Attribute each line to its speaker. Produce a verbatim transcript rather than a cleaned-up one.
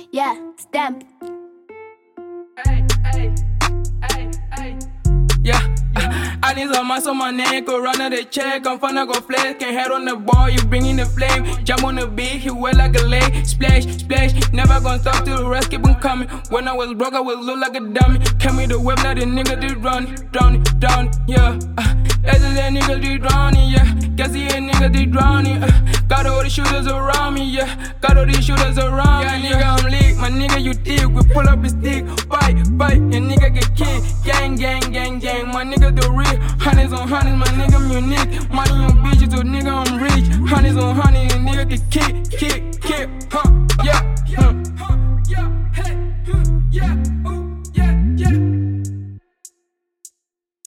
Speaker 1: Yeah, stamp.
Speaker 2: Hey, hey, hey, hey. Yeah, uh, I need some muscle on my neck, go run out the check. I'm finna go flex, can't head on the ball, you bringing the flame. Jump on the beat, he wet like a lake. Splash, splash, never gonna stop till the rest keep on coming. When I was broke, I was look like a dummy. Came me the whip, now the nigga did run, down, down, yeah. Uh, that's that nigga did drowning, yeah. Guess he a nigga did drowning, uh. Got all the shooters around me, yeah. Got all these shooters around yeah, me, yeah. Nigga, I'm lit, my nigga, you thick. We pull up his stick, fight, fight, and nigga get kicked. Gang, gang, gang, gang, my nigga the real. Hundreds on hundreds, my nigga, I'm unique. Money on bitches, so nigga, I'm rich. Hundreds on hundreds, and nigga get kicked, kick.